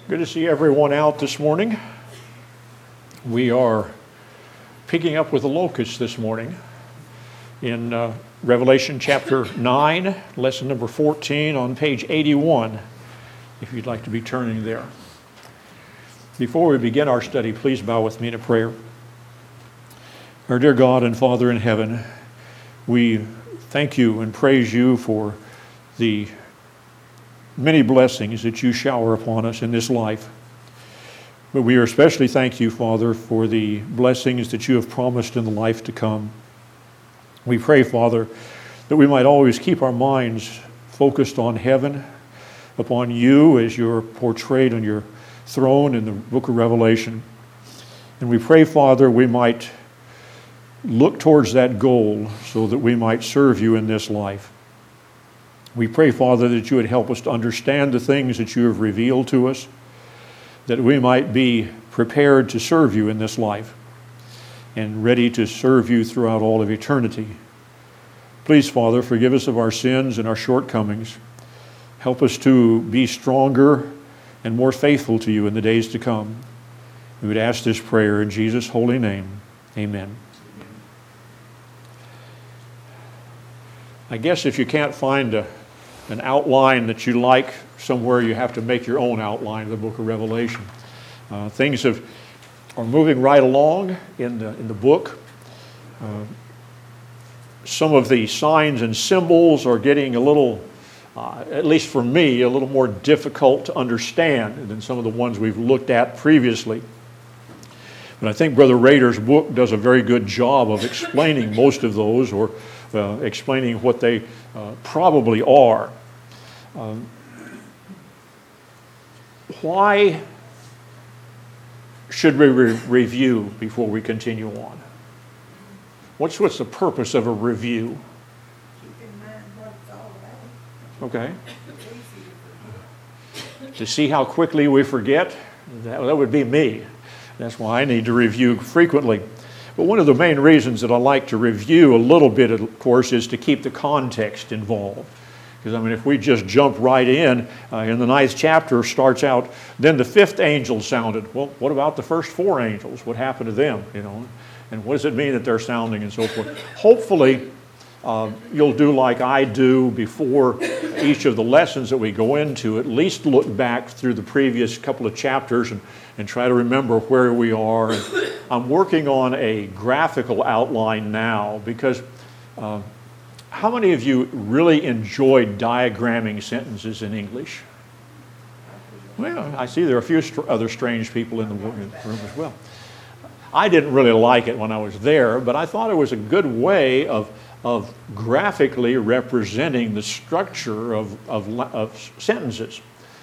Good to see everyone out this morning. We are picking up with the locusts this morning in Revelation chapter 9, lesson number 14 on page 81, if you'd like to be turning there. Before we begin our study, please bow with me in a prayer. Our dear God and Father in heaven, we thank you and praise you for the many blessings that you shower upon us in this life. But we especially thank you, Father, for the blessings that you have promised in the life to come. We pray, Father, that we might always keep our minds focused on heaven, upon you as you're portrayed on your throne in the book of Revelation. And we pray, Father, we might look towards that goal so that we might serve you in this life. We pray, Father, that you would help us to understand the things that you have revealed to us, that we might be prepared to serve you in this life and ready to serve you throughout all of eternity. Please, Father, forgive us of our sins and our shortcomings. Help us to be stronger and more faithful to you in the days to come. We would ask this prayer in Jesus' holy name. Amen. I guess if you can't find an outline that you like somewhere, you have to make your own outline of the book of Revelation. Things are moving right along in the book. Some of the signs and symbols are getting a little, at least for me, a little more difficult to understand than some of the ones we've looked at previously. But I think Brother Rader's book does a very good job of explaining most of those, or explaining what they probably are. Why should we review before we continue on? What's the purpose of a review? Keep in mind what it's all about. Okay. To see how quickly we forget? That would be me. That's why I need to review frequently. But one of the main reasons that I like to review a little bit, of course, is to keep the context involved. Because, I mean, if we just jump right in the 9th chapter starts out, then the 5th angel sounded. Well, what about the first 4 angels? What happened to them, you know? And what does it mean that they're sounding and so forth? Hopefully, you'll do like I do before each of the lessons that we go into, at least look back through the previous couple of chapters and try to remember where we are. And I'm working on a graphical outline now because how many of you really enjoyed diagramming sentences in English? Well, I see there are a few other strange people in the room as well. I didn't really like it when I was there, but I thought it was a good way of graphically representing the structure of sentences.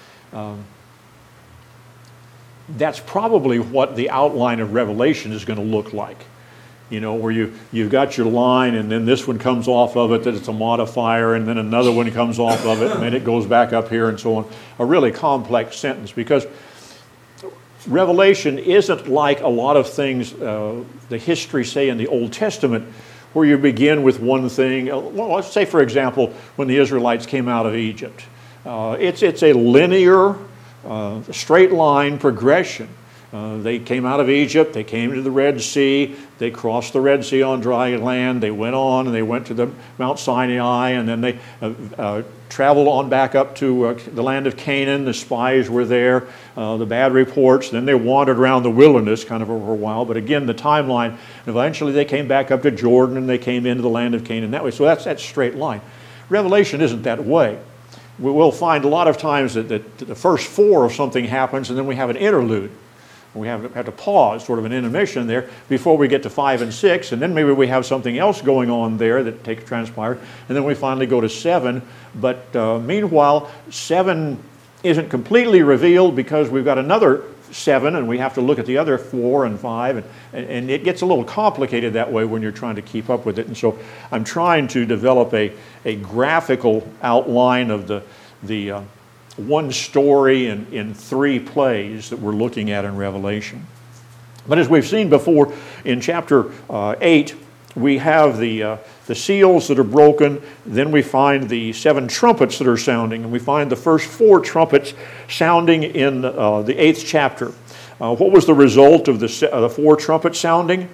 That's probably what the outline of Revelation is going to look like. You know, where you've got your line, and then this one comes off of it, that it's a modifier, and then another one comes off of it, and then it goes back up here and so on. A really complex sentence, because Revelation isn't like a lot of things, the history, say, in the Old Testament, where you begin with one thing. Well, let's say, for example, when the Israelites came out of Egypt. It's a linear, straight line progression. They came out of Egypt, they came to the Red Sea, they crossed the Red Sea on dry land, they went on and they went to the Mount Sinai, and then they traveled on back up to the land of Canaan. The spies were there, the bad reports. Then they wandered around the wilderness kind of over a while, but again, the timeline, eventually they came back up to Jordan and they came into the land of Canaan that way. So that's that straight line. Revelation isn't that way. We'll find a lot of times that the first 4 of something happens, and then we have an interlude. We have to pause, sort of an intermission there, before we get to 5 and 6, and then maybe we have something else going on there that transpired, and then we finally go to 7. But meanwhile, 7 isn't completely revealed because we've got another 7, and we have to look at the other 4 and 5, and it gets a little complicated that way when you're trying to keep up with it. And so I'm trying to develop a graphical outline of the one story in 3 plays that we're looking at in Revelation. But as we've seen before in chapter 8, we have the seals that are broken. Then we find the 7 trumpets that are sounding, and we find the first 4 trumpets sounding in the 8th chapter. What was the result of the 4 trumpets sounding?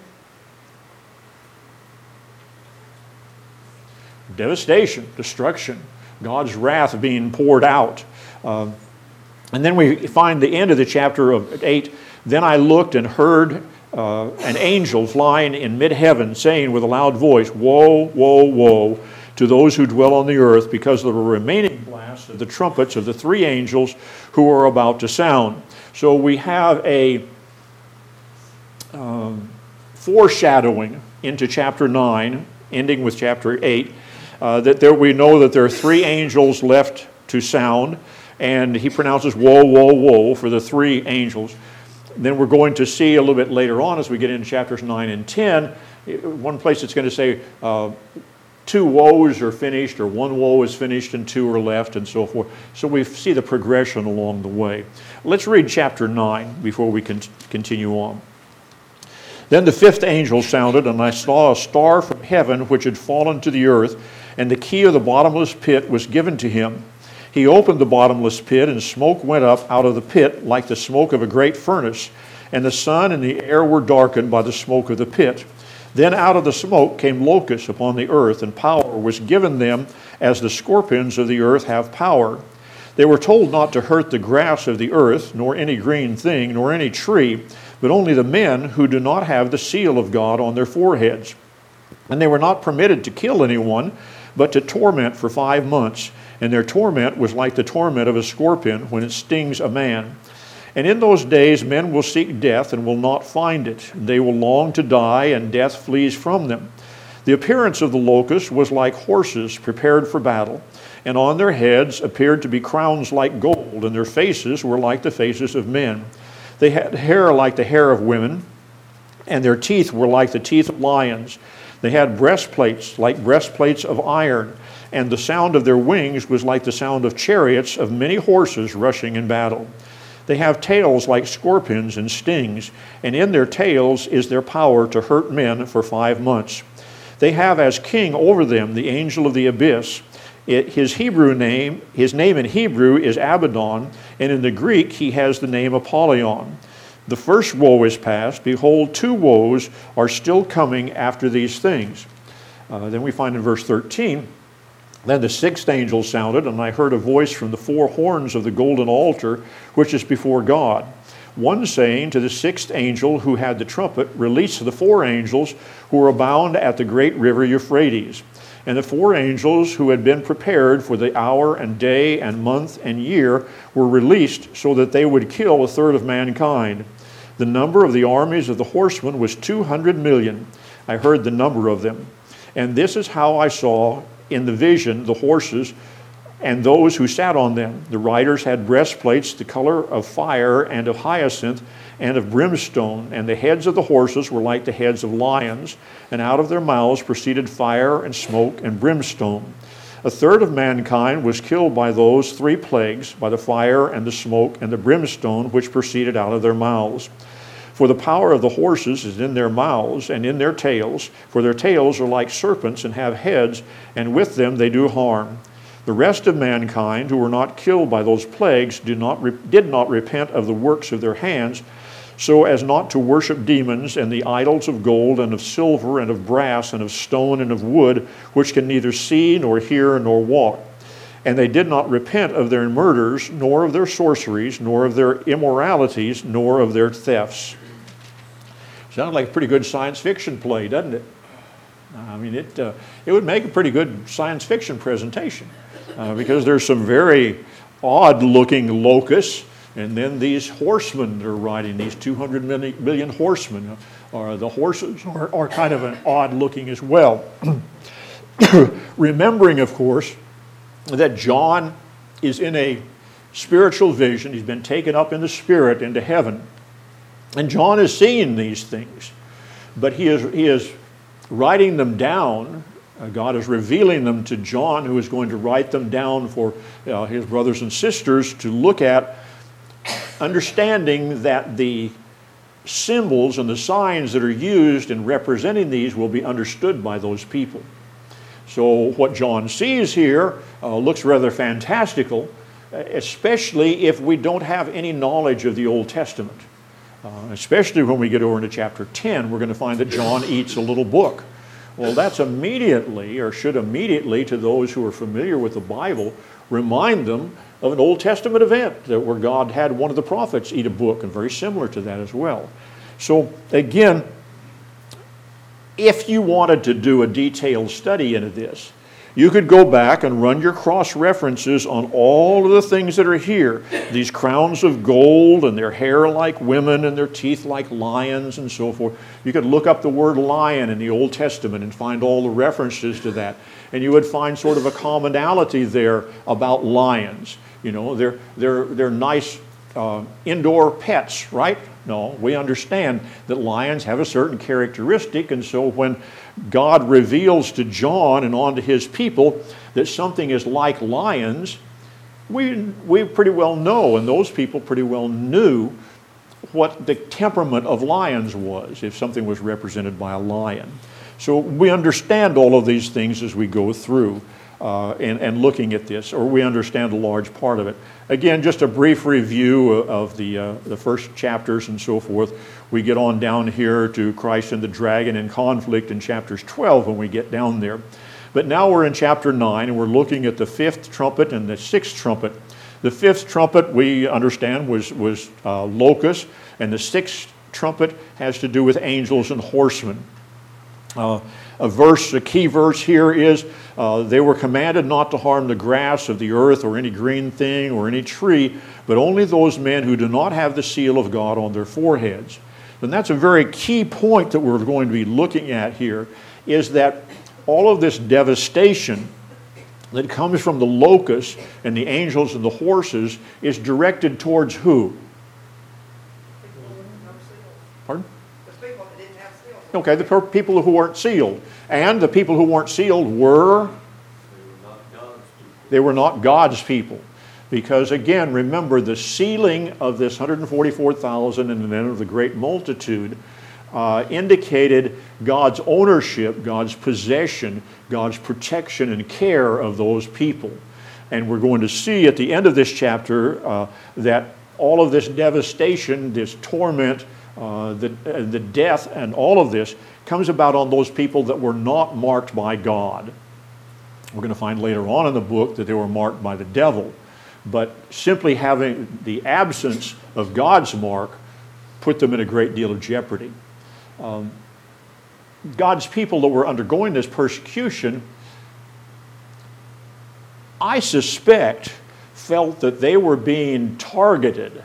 Devastation, destruction, God's wrath being poured out. And then we find the end of the chapter of 8. Then I looked and heard an angel flying in mid-heaven, saying with a loud voice, "Woe, woe, woe to those who dwell on the earth, because of the remaining blast of the trumpets of the 3 angels who are about to sound." So we have a foreshadowing into chapter 9, ending with chapter 8, that we know that there are 3 angels left to sound, and he pronounces woe, woe, woe for the 3 angels. Then we're going to see a little bit later on as we get into chapters 9 and 10, one place it's going to say 2 woes are finished, or 1 woe is finished and 2 are left, and so forth. So we see the progression along the way. Let's read chapter 9 before we can continue on. Then the 5th angel sounded, and I saw a star from heaven which had fallen to the earth, and the key of the bottomless pit was given to him. He opened the bottomless pit, and smoke went up out of the pit like the smoke of a great furnace, and the sun and the air were darkened by the smoke of the pit. Then out of the smoke came locusts upon the earth, and power was given them as the scorpions of the earth have power. They were told not to hurt the grass of the earth, nor any green thing, nor any tree, but only the men who do not have the seal of God on their foreheads. And they were not permitted to kill anyone, but to torment for 5 months. And their torment was like the torment of a scorpion when it stings a man. And in those days men will seek death and will not find it. They will long to die, and death flees from them. The appearance of the locusts was like horses prepared for battle, and on their heads appeared to be crowns like gold, and their faces were like the faces of men. They had hair like the hair of women, and their teeth were like the teeth of lions. They had breastplates like breastplates of iron, and the sound of their wings was like the sound of chariots of many horses rushing in battle. They have tails like scorpions and stings, and in their tails is their power to hurt men for 5 months. They have as king over them the angel of the abyss. His name in Hebrew is Abaddon, and in the Greek he has the name Apollyon. The first woe is past. Behold, 2 woes are still coming after these things. Then we find in verse 13, then the 6th angel sounded, and I heard a voice from the 4 horns of the golden altar, which is before God. One saying to the 6th angel who had the trumpet, release the 4 angels who are bound at the great river Euphrates. And the 4 angels who had been prepared for the hour and day and month and year were released so that they would kill 1/3 of mankind. The number of the armies of the horsemen was 200 million. I heard the number of them. And this is how I saw in the vision the horses and those who sat on them. The riders had breastplates the color of fire and of hyacinth and of brimstone, and the heads of the horses were like the heads of lions, and out of their mouths proceeded fire and smoke and brimstone. 1/3 of mankind was killed by those 3 plagues, by the fire and the smoke and the brimstone which proceeded out of their mouths. For the power of the horses is in their mouths and in their tails, for their tails are like serpents and have heads, and with them they do harm. The rest of mankind who were not killed by those plagues did not repent of the works of their hands, so as not to worship demons and the idols of gold and of silver and of brass and of stone and of wood, which can neither see nor hear nor walk. And they did not repent of their murders, nor of their sorceries, nor of their immoralities, nor of their thefts. Sounds like a pretty good science fiction play, doesn't it? I mean, it would make a pretty good science fiction presentation because there's some very odd-looking locusts, and then these horsemen that are riding, these 200 million horsemen, or the horses are kind of an odd-looking as well. Remembering, of course, that John is in a spiritual vision. He's been taken up in the spirit into heaven. And John is seeing these things, but he is writing them down. God is revealing them to John, who is going to write them down for his brothers and sisters to look at, understanding that the symbols and the signs that are used in representing these will be understood by those people. So what John sees here looks rather fantastical, especially if we don't have any knowledge of the Old Testament. Especially when we get over into chapter 10, we're going to find that John eats a little book. Well, that's immediately, or should immediately, to those who are familiar with the Bible, remind them of an Old Testament event where God had one of the prophets eat a book, and very similar to that as well. So again, if you wanted to do a detailed study into this, you could go back and run your cross-references on all of the things that are here. These crowns of gold, and their hair like women, and their teeth like lions, and so forth. You could look up the word lion in the Old Testament and find all the references to that. And you would find sort of a commonality there about lions. You know, they're nice indoor pets, right? No, we understand that lions have a certain characteristic, and so when God reveals to John and on to his people that something is like lions, we pretty well know, and those people pretty well knew what the temperament of lions was, if something was represented by a lion. So we understand all of these things as we go through and looking at this, or we understand a large part of it. Again, just a brief review of the first chapters and so forth. We get on down here to Christ and the dragon in conflict in chapters 12 when we get down there. But now we're in chapter 9, and we're looking at the fifth trumpet and the sixth trumpet. The fifth trumpet, we understand, was locusts, and the sixth trumpet has to do with angels and horsemen. A key verse here is, they were commanded not to harm the grass of the earth or any green thing or any tree, but only those men who do not have the seal of God on their foreheads. And that's a very key point that we're going to be looking at here, is that all of this devastation that comes from the locusts and the angels and the horses is directed towards who? Pardon? Okay, the people who weren't sealed. And the people who weren't sealed were? They were not God's people. Because again, remember, the sealing of this 144,000 and then of the great multitude indicated God's ownership, God's possession, God's protection and care of those people. And we're going to see at the end of this chapter that all of this devastation, this torment, the death and all of this comes about on those people that were not marked by God. We're going to find later on in the book that they were marked by the devil. But simply having the absence of God's mark put them in a great deal of jeopardy. God's people that were undergoing this persecution, I suspect, felt that they were being targeted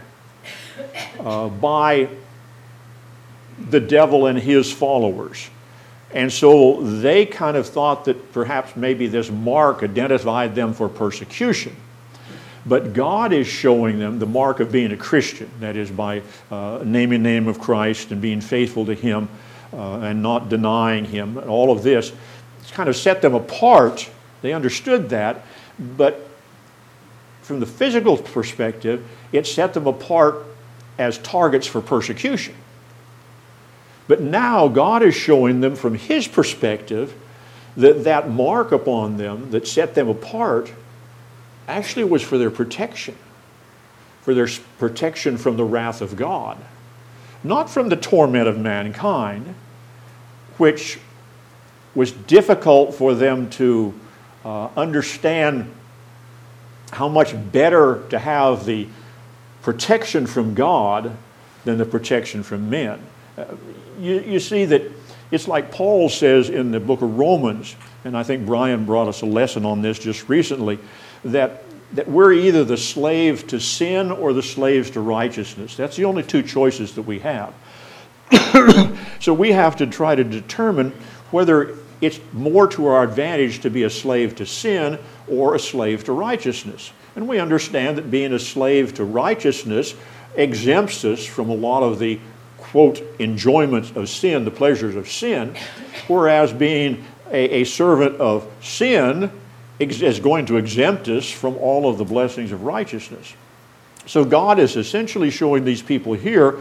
by the devil and his followers. And so they kind of thought that perhaps maybe this mark identified them for persecution. But God is showing them the mark of being a Christian, that is by naming the name of Christ and being faithful to Him and not denying Him. And all of this, it's kind of set them apart. They understood that, but from the physical perspective, it set them apart as targets for persecution. But now God is showing them from His perspective that that mark upon them that set them apart actually was for their protection from the wrath of God, not from the torment of mankind, which was difficult for them to understand how much better to have the protection from God than the protection from men. You see that it's like Paul says in the book of Romans, and I think Brian brought us a lesson on this just recently, that we're either the slave to sin or the slaves to righteousness. That's the only two choices that we have. So we have to try to determine whether it's more to our advantage to be a slave to sin or a slave to righteousness. And we understand that being a slave to righteousness exempts us from a lot of the, quote, enjoyment of sin, the pleasures of sin, whereas being a servant of sin is going to exempt us from all of the blessings of righteousness. So God is essentially showing these people here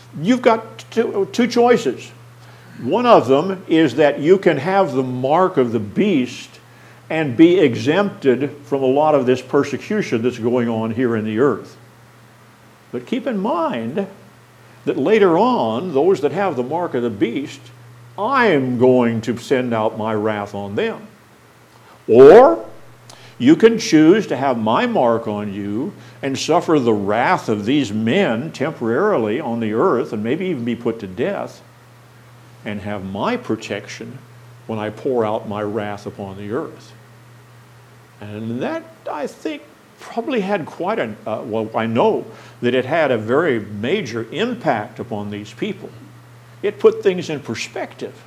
You've got two choices. One of them is that you can have the mark of the beast and be exempted from a lot of this persecution that's going on here in the earth. But keep in mind that later on, those that have the mark of the beast, I am going to send out my wrath on them. Or you can choose to have my mark on you and suffer the wrath of these men temporarily on the earth and maybe even be put to death and have my protection when I pour out my wrath upon the earth. And that, I think, probably had quite a, well, I know that it had a very major impact upon these people. It put things in perspective.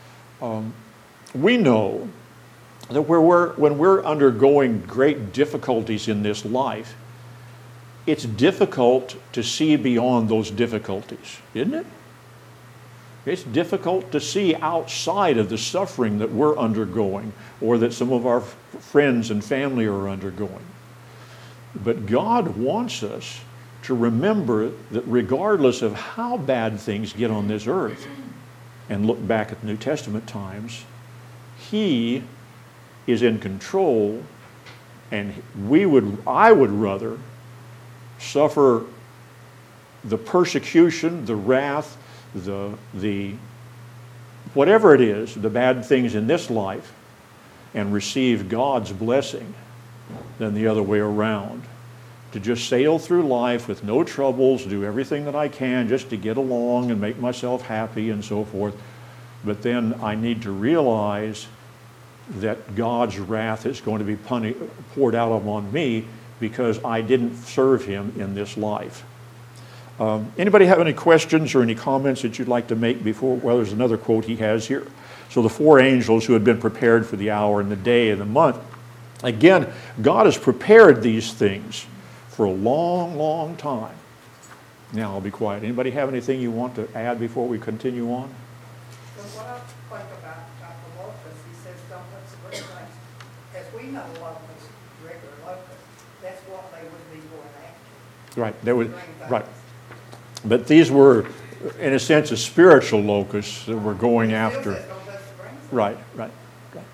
We know that when we're undergoing great difficulties in this life, it's difficult to see beyond those difficulties, isn't it? It's difficult to see outside of the suffering that we're undergoing or that some of our friends and family are undergoing. But God wants us to remember that regardless of how bad things get on this earth, and look back at the New Testament times, He is in control, and I would rather suffer the persecution, the wrath, the whatever it is, the bad things in this life, and receive God's blessing than the other way around. To just sail through life with no troubles, do everything that I can just to get along and make myself happy and so forth. But then I need to realize that God's wrath is going to be poured out upon me because I didn't serve Him in this life. Anybody have any questions or any comments that you'd like to make before? Well, there's another quote he has here. So the four angels who had been prepared for the hour and the day and the month. Again, God has prepared these things for a long, long time. Now I'll be quiet. Anybody have anything you want to add before we continue on? So what I think about the locusts, he says don't put some restraints. As we know locusts, regular locusts, that's what they would be going after. Right, they would, right. But these were, in a sense, a spiritual locusts that were going after. Right, right, right.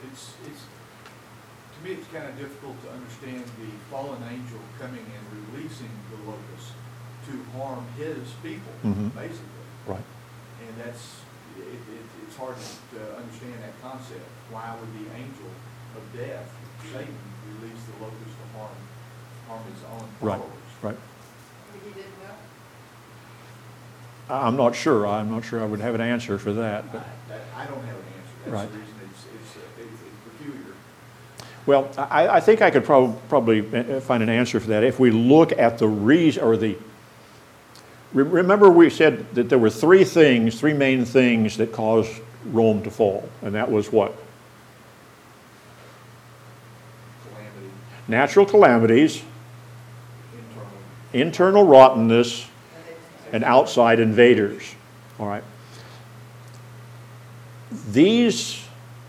To me, it's kind of difficult to understand the fallen angel coming and releasing the locusts to harm his people, basically. Right. And it's hard to understand that concept. Why would the angel of death, Satan, release the locusts to harm his own followers? Right, right. He didn't know. I'm not sure. I'm not sure I would have an answer for that. But I don't have an answer. That's right. the reason it's peculiar. Well, I think I could probably find an answer for that if we look at the reason or the. Remember, we said that there were three main things that caused Rome to fall, and that was what? Calamity. Natural calamities, internal rottenness, and outside invaders. All right. These,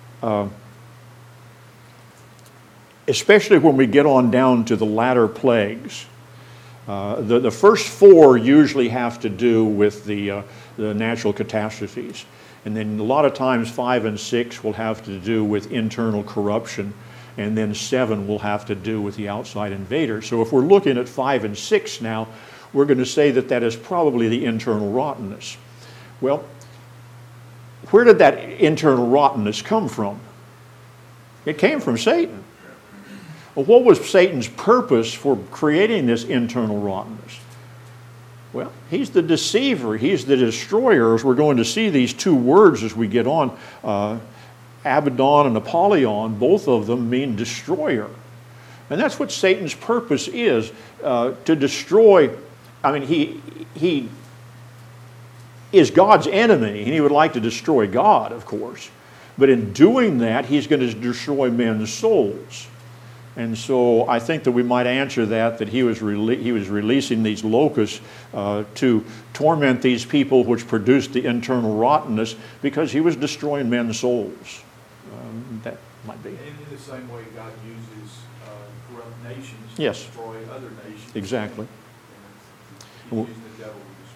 especially when we get on down to the latter plagues, the first four usually have to do with the natural catastrophes. And then a lot of times 5 and 6 will have to do with internal corruption. And then 7 will have to do with the outside invaders. So if we're looking at 5 and 6 now, we're going to say that that is probably the internal rottenness. Well, where did that internal rottenness come from? It came from Satan. Well, what was Satan's purpose for creating this internal rottenness? Well, he's the deceiver. He's the destroyer. As we're going to see these two words as we get on, Abaddon and Apollyon, both of them mean destroyer. And that's what Satan's purpose is, to destroy. I mean, he is God's enemy, and he would like to destroy God, of course. But in doing that, he's going to destroy men's souls. And so I think that we might answer that he was releasing these locusts to torment these people which produced the internal rottenness because he was destroying men's souls. That might be. And in the same way God uses corrupt nations Yes. to destroy other nations. Exactly. He's using the devil to destroy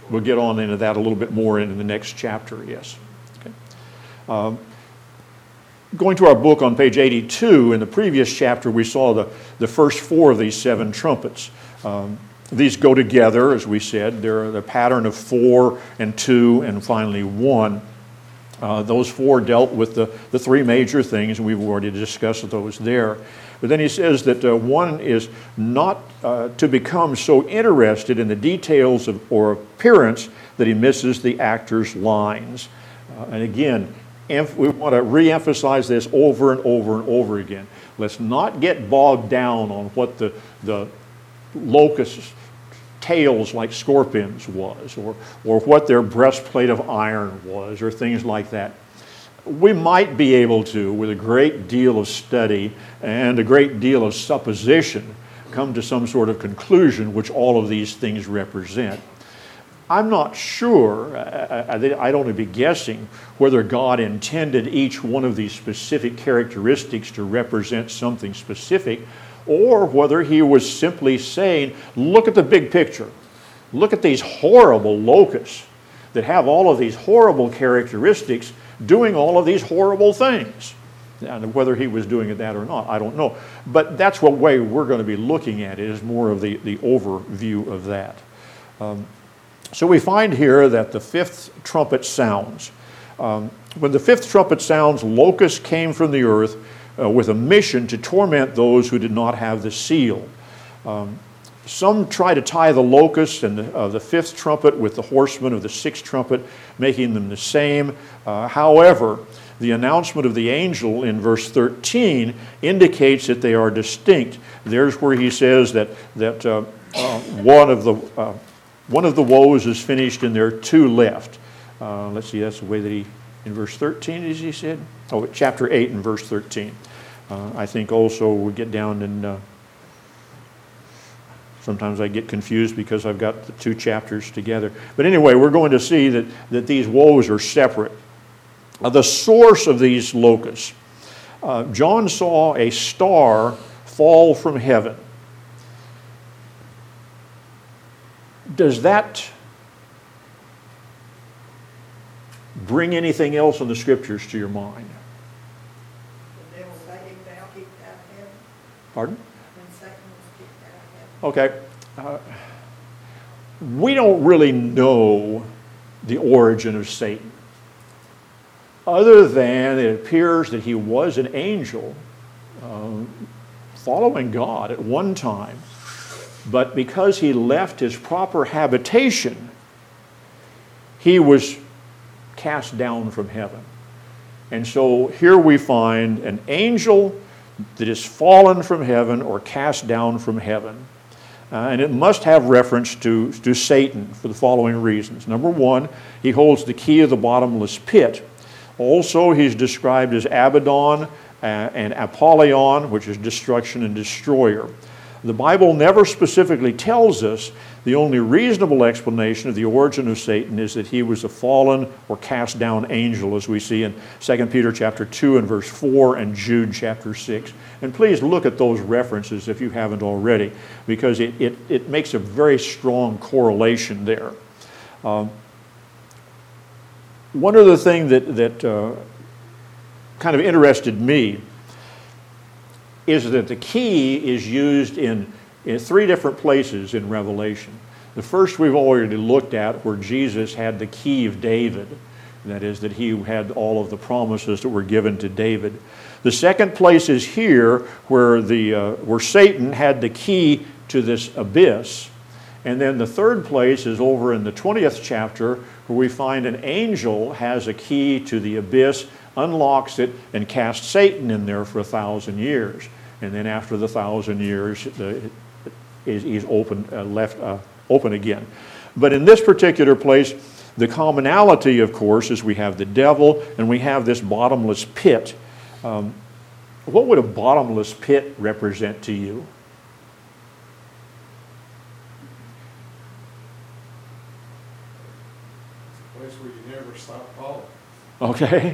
We'll get on into that a little bit more in the next chapter, yes. Okay. Going to our book on page 82, in the previous chapter we saw the first 4 of these 7 trumpets. These go together, as we said. They're the pattern of 4 and 2 and finally 1. Those 4 dealt with the 3 major things, and we've already discussed those there. But then he says that one is not to become so interested in the details or appearance that he misses the actor's lines. And again, we want to re-emphasize this over and over and over again. Let's not get bogged down on what the locust tails like scorpions was, or what their breastplate of iron was, or things like that. We might be able to, with a great deal of study and a great deal of supposition, come to some sort of conclusion which all of these things represent. I'm not sure, I'd only be guessing, whether God intended each one of these specific characteristics to represent something specific, or whether he was simply saying, look at the big picture. Look at these horrible locusts that have all of these horrible characteristics doing all of these horrible things. And whether he was doing that or not, I don't know. But that's what way we're going to be looking at it, is more of the overview of that. So we find here that the 5th trumpet sounds. When the 5th trumpet sounds, locusts came from the earth with a mission to torment those who did not have the seal. Some try to tie the locusts and the 5th trumpet with the horsemen of the 6th trumpet, making them the same. However, the announcement of the angel in verse 13 indicates that they are distinct. There's where he says that one of the woes is finished and there are 2 left. Let's see, that's the way that in verse 13, as he said? Oh, chapter 8 and verse 13. I think also we get down in, sometimes I get confused because I've got the 2 chapters together. But anyway, we're going to see that these woes are separate. The source of these locusts. John saw a star fall from heaven. Does that bring anything else in the scriptures to your mind? The devil say him down, kicked out of heaven. Pardon? When Satan was kicked out of heaven. Okay. We don't really know the origin of Satan, other than it appears that he was an angel following God at one time. But because he left his proper habitation, he was cast down from heaven. And so here we find an angel that is fallen from heaven or cast down from heaven. And it must have reference to Satan for the following reasons. Number one, he holds the key of the bottomless pit. Also, he's described as Abaddon and Apollyon, which is destruction and destroyer. The Bible never specifically tells us. The only reasonable explanation of the origin of Satan is that he was a fallen or cast down angel, as we see in 2 Peter chapter 2 and verse 4 and Jude chapter 6. And please look at those references if you haven't already, because it makes a very strong correlation there. One other thing that kind of interested me is that the key is used in 3 different places in Revelation. The first we've already looked at, where Jesus had the key of David. That is, that he had all of the promises that were given to David. The second place is here, where Satan had the key to this abyss. And then the third place is over in the 20th chapter, where we find an angel has a key to the abyss, unlocks it, and casts Satan in there for 1,000 years. And then after the 1,000 years, he's left open again. But in this particular place, the commonality, of course, is we have the devil and we have this bottomless pit. What would a bottomless pit represent to you? It's a place where you never stop falling. Okay.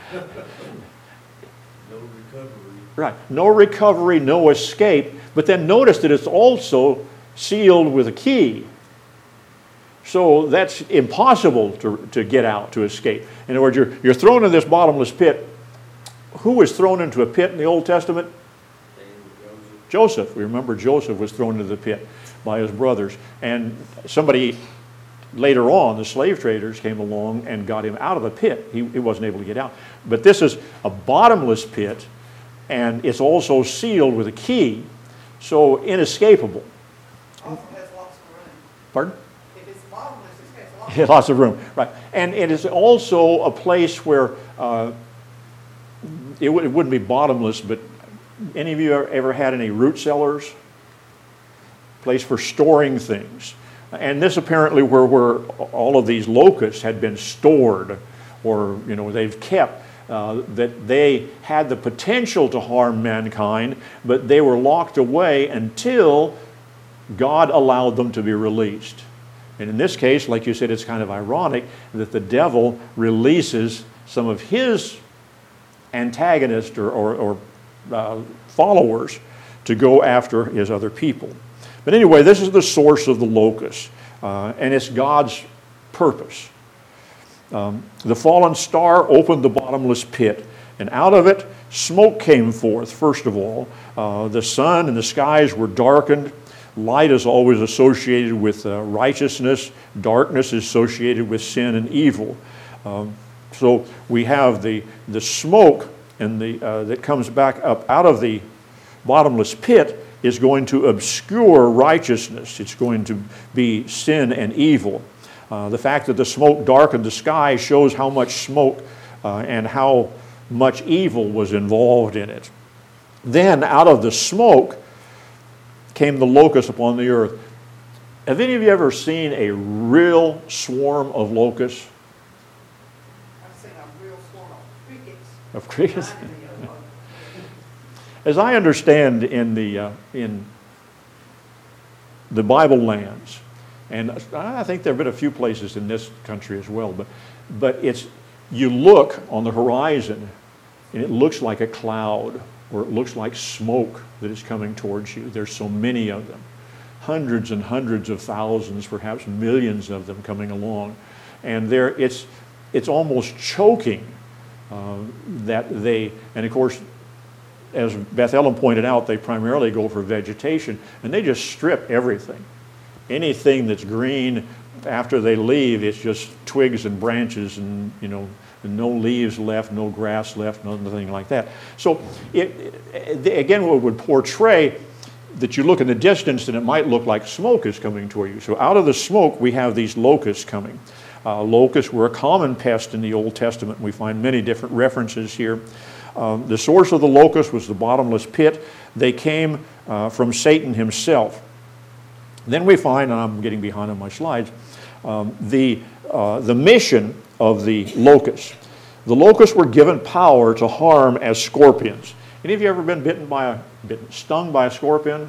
No recovery. Right. No recovery, no escape. But then notice that it's also sealed with a key. So that's impossible to get out, to escape. In other words, you're thrown in this bottomless pit. Who was thrown into a pit in the Old Testament? Joseph. We remember Joseph was thrown into the pit by his brothers. And somebody later on, the slave traders came along and got him out of the pit. He wasn't able to get out. But this is a bottomless pit, and it's also sealed with a key, so inescapable. Also has lots of room. Pardon? If it's bottomless, it has lots Yeah, lots of room, right. And it is also a place where it wouldn't be bottomless, but any of you ever had any root cellars? Place for storing things. And this apparently where all of these locusts had been stored, or they've kept, that they had the potential to harm mankind, but they were locked away until God allowed them to be released. And in this case, like you said, it's kind of ironic that the devil releases some of his antagonists or followers to go after his other people. But anyway, this is the source of the locust, and it's God's purpose. The fallen star opened the bottomless pit, and out of it smoke came forth, first of all. The sun and the skies were darkened. Light is always associated with righteousness. Darkness is associated with sin and evil. So we have the smoke and that comes back up out of the bottomless pit is going to obscure righteousness. It's going to be sin and evil. The fact that the smoke darkened the sky shows how much smoke and how much evil was involved in it. Then out of the smoke came the locust upon the earth. Have any of you ever seen a real swarm of locusts? I've seen a real swarm Of of crickets. crickets? Behind me, As I understand in the Bible lands, and I think there have been a few places in this country as well, but you look on the horizon and it looks like a cloud, or it looks like smoke that is coming towards you. There's so many of them. Hundreds and hundreds of thousands, perhaps millions of them coming along. And it's almost choking and of course, as Beth Ellen pointed out, they primarily go for vegetation, and they just strip everything. Anything that's green, after they leave, it's just twigs and branches and, no leaves left, no grass left, nothing like that. So, again, it would portray that you look in the distance and it might look like smoke is coming toward you. So out of the smoke, we have these locusts coming. Locusts were a common pest in the Old Testament. We find many different references here. The source of the locust was the bottomless pit. They came from Satan himself. Then we find, and I'm getting behind on my slides, the mission of the locusts. The locusts were given power to harm as scorpions. Any of you ever been stung by a scorpion?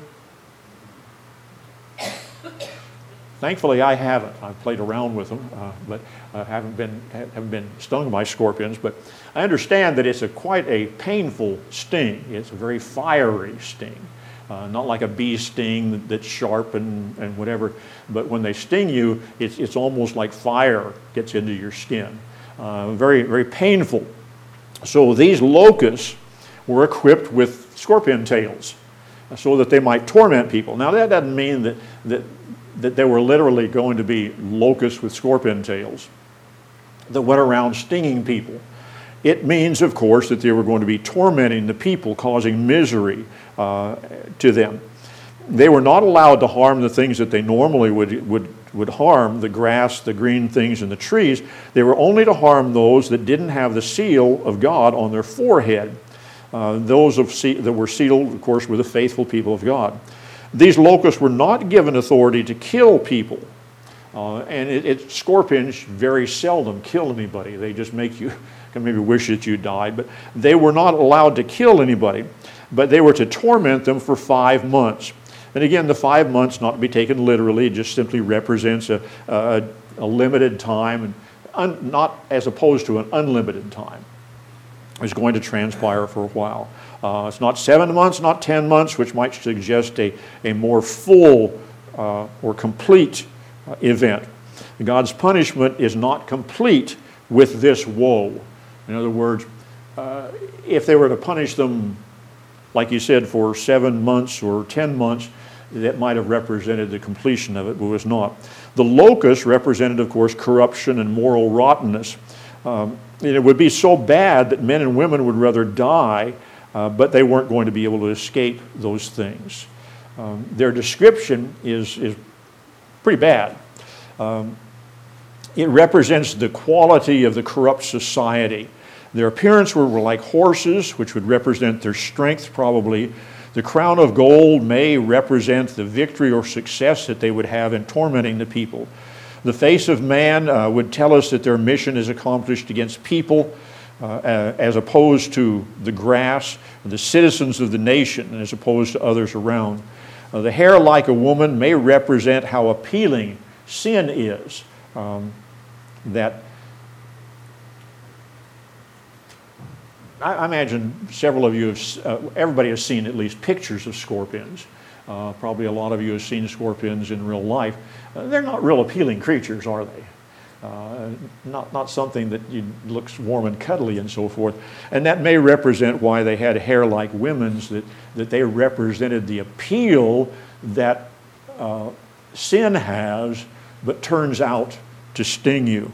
Thankfully, I haven't. I've played around with them, but I haven't been stung by scorpions. But I understand that it's quite a painful sting. It's a very fiery sting, not like a bee sting that's sharp and whatever. But when they sting you, it's almost like fire gets into your skin. Very, very painful. So these locusts were equipped with scorpion tails so that they might torment people. Now that doesn't mean that they were literally going to be locusts with scorpion tails that went around stinging people. It means, of course, that they were going to be tormenting the people, causing misery to them. They were not allowed to harm the things that they normally would harm, the grass, the green things, and the trees. They were only to harm those that didn't have the seal of God on their forehead. Those that were sealed, of course, were the faithful people of God. These locusts were not given authority to kill people. And scorpions very seldom kill anybody. They just make you maybe wish that you died. But they were not allowed to kill anybody. But they were to torment them for 5 months. And again, the 5 months, not to be taken literally, just simply represents a limited time, and not as opposed to an unlimited time. It's going to transpire for a while. It's not 7 months, not 10 months, which might suggest a more full or complete event. God's punishment is not complete with this woe. In other words, if they were to punish them, like you said, for 7 months or 10 months, that might have represented the completion of it, but was not. The locust represented, of course, corruption and moral rottenness. It would be so bad that men and women would rather die, but they weren't going to be able to escape those things. Their description is pretty bad. It represents the quality of the corrupt society. Their appearance were like horses, which would represent their strength probably. The crown of gold may represent the victory or success that they would have in tormenting the people. The face of man would tell us that their mission is accomplished against people as opposed to the grass, the citizens of the nation as opposed to others around. The hair like a woman may represent how appealing sin is. I imagine several of you everybody has seen at least pictures of scorpions. Probably a lot of you have seen scorpions in real life. They're not real appealing creatures, are they? Not something that looks warm and cuddly and so forth. And that may represent why they had hair like women's, that they represented the appeal that sin has, but turns out to sting you.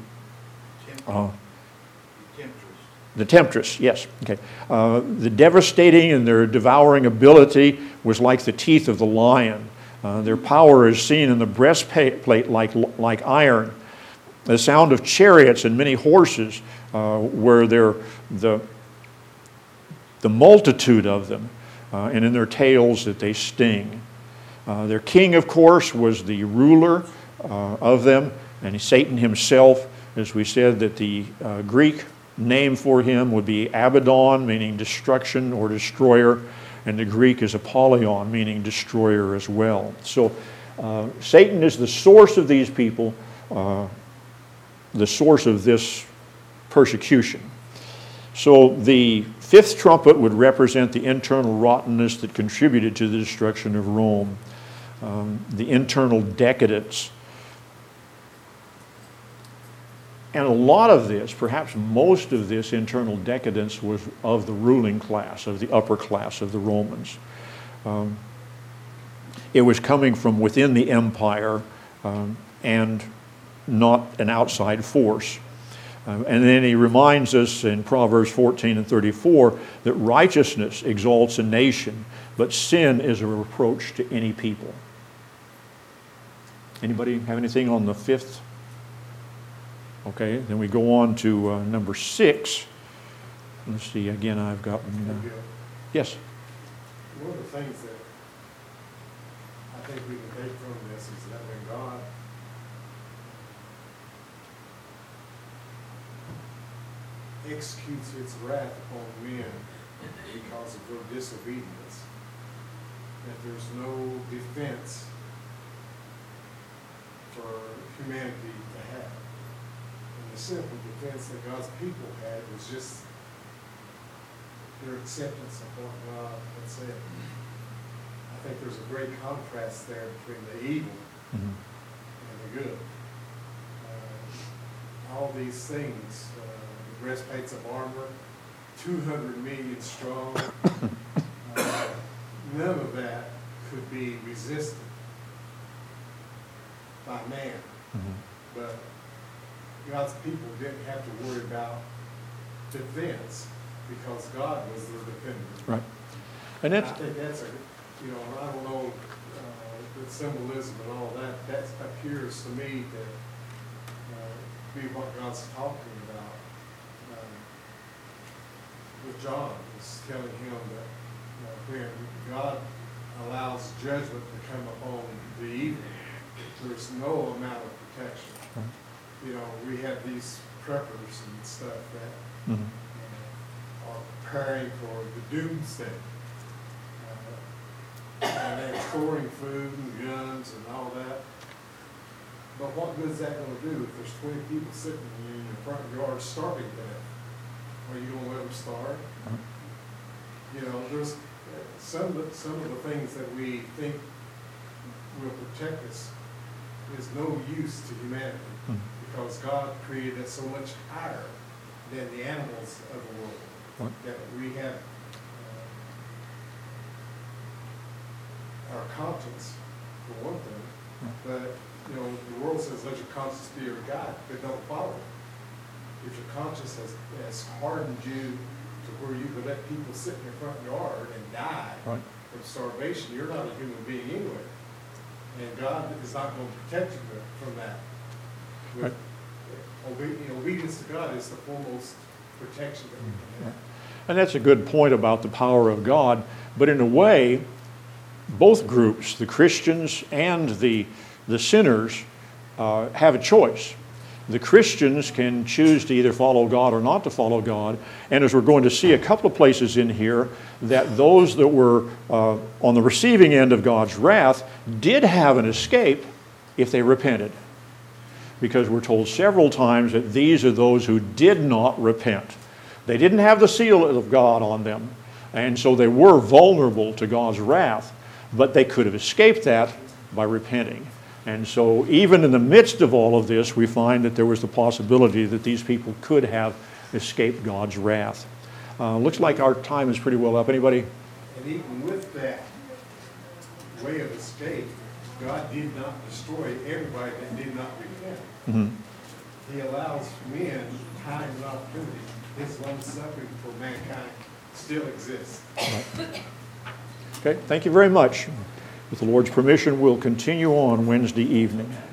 The temptress, yes. Okay. The devastating and their devouring ability was like the teeth of the lion. Their power is seen in the breastplate like iron. The sound of chariots and many horses were the multitude of them, and in their tails that they sting. Their king, of course, was the ruler of them, and Satan himself, as we said, that the Greek name for him would be Abaddon, meaning destruction or destroyer, and the Greek is Apollyon, meaning destroyer as well. So Satan is the source of these people, the source of this persecution. So the fifth trumpet would represent the internal rottenness that contributed to the destruction of Rome, the internal decadence. And a lot of this, perhaps most of this internal decadence was of the ruling class, of the upper class of the Romans. It was coming from within the empire and not an outside force. And then he reminds us in Proverbs 14 and 34 that righteousness exalts a nation, but sin is a reproach to any people. Anybody have anything on the fifth? Okay, then we go on to number 6. Let's see, again, I've gotten... yes? One of the things that I think we can take from this is that when God executes its wrath upon men because of their disobedience, that there's no defense for humanity to have. The simple defense that God's people had was just their acceptance of what God had said. I think there's a great contrast there between the evil and the good. All these things, the breastplates of armor, 200 million strong, none of that could be resisted by man. But God's people didn't have to worry about defense because God was their defender. Right. And I think that's I don't know the symbolism and all that. That appears to me to be what God's talking about. With John, is telling him that when God allows judgment to come upon the evil, there's no amount of protection. We have these preppers and stuff that are preparing for the doomsday. And they're storing food and guns and all that. But what good is that going to do if there's 20 people sitting in your front yard starving to death? Are you going to let them starve? There's some of the things that we think will protect us is no use to humanity, because God created us so much higher than the animals of the world. Right. That we have our conscience, for one thing, but, you know, the world says, let your conscience be your guide, but don't follow it. If your conscience has hardened you to where you could let people sit in your front yard and die Right. from starvation, you're not a human being anyway. And God is not going to protect you from that. With obedience to God is the foremost protection that we can have. And that's a good point about the power of God. But in a way, both groups, the Christians and the sinners, have a choice. The Christians can choose to either follow God or not to follow God. And as we're going to see a couple of places in here, that those that were on the receiving end of God's wrath did have an escape if they repented. Because we're told several times that these are those who did not repent. They didn't have the seal of God on them, and so they were vulnerable to God's wrath, but they could have escaped that by repenting. And so even in the midst of all of this, we find that there was the possibility that these people could have escaped God's wrath. Looks like our time is pretty well up. Anybody? And even with that way of escape, God did not destroy everybody that did not repent. Mm-hmm. He allows men time and opportunity. His long suffering for mankind still exists. Okay, thank you very much. With the Lord's permission, we'll continue on Wednesday evening.